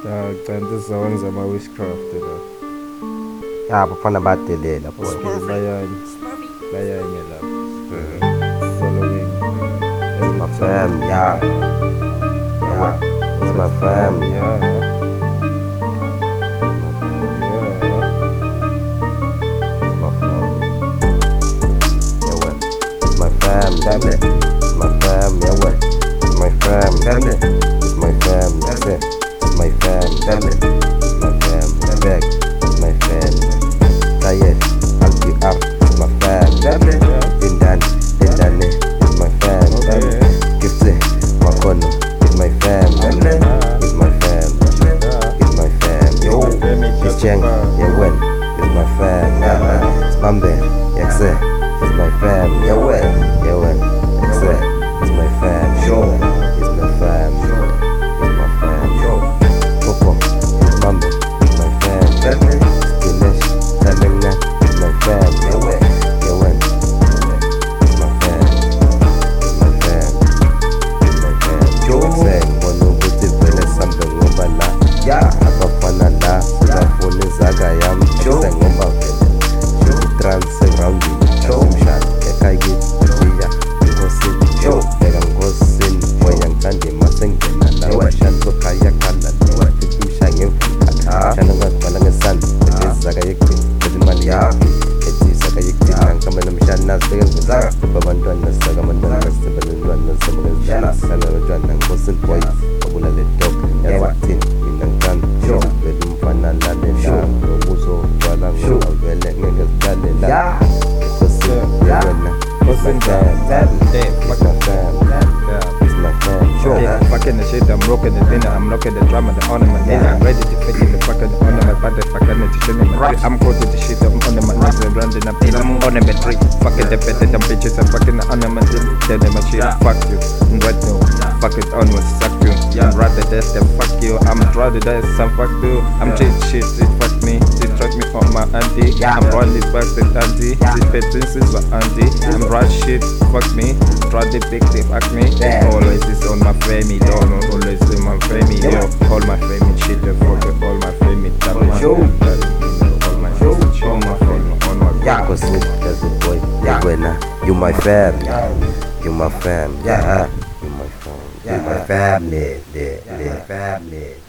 Kanti sizawenza ama-witchcraft la. Ya bafana bayadelela boy. Okay, bayanye lapho. Following My fam, yeah. Yeah. It's my fam, yeah. My fam, damn it. It's my fam, yeah what? It's my fam, damn it. It's my fam, that's it. It's my fam, damn it. It's my fam, back. It's my fam. Tired, I'll be up. It's my fam, damn it. Been done it. It's my fam, damn it. Gift it, my corner. It's my fam, damn it. It's my fam, it's my fam. Yo, it's Cheng, yeah when? It's my fam, it's Bambe, yeah say. It's my fam, yeah when? Yeah say. It's my fam, show. It's my fam, it's my fam, show. Popo, it's Bambe, it's my fam, Dinesh, Talenga, it's my fam, yeah when? It's my fam, it's my fam, it's my fam. Show, saying, one of the village something over la. Yeah, abafana la, uzafuna izaga yam, saying over village. Trans around you, mshana, ekhaya iya, ngosini, bheka ngosini, wayangithanda masengena la, shanto khaya khala la, msha ngevukha, shana ngaqala ngesandla, izaga yekini, imali yakho, izaga yekini, ngikamela mshana sibeke ngizaka, abantwana saka abantwana basebenzana sebenzana, sana abantwana ngosini boy, babula le dog, yazathini, mina ngithanda, vele umfana lalela, ngokuzogcwala ngavele ngeke silalela. It's my fam, sure. Yeah, fucking the shit, I'm rocking the dinner, I'm rocking the drum and the ornament. I'm ready to fit in the fucking ornament, but the fucking the shit in my I'm caught with the shit, I'm on my knees and running up in I'm ornament tree. Fucking the better than bitches, I'm fucking the ornament, tell them a shit, fuck you. And right now, fuck it on with suck you. I'm rather death than fuck you. I'm rather death, some fuck you. I'm cheat shit, it fuck me, it track me from my auntie. I'm running back to auntie, this petitions for auntie. I'm right shit, fuck me, try the big they fuck me. Always is on my family, don't know, always in my family, yo. All my family shit, the fuck it, all my family, tap my all my family, all my yeah, cause that's the boy, you my fam, you my fam, yeah, you my fam, you my family, family.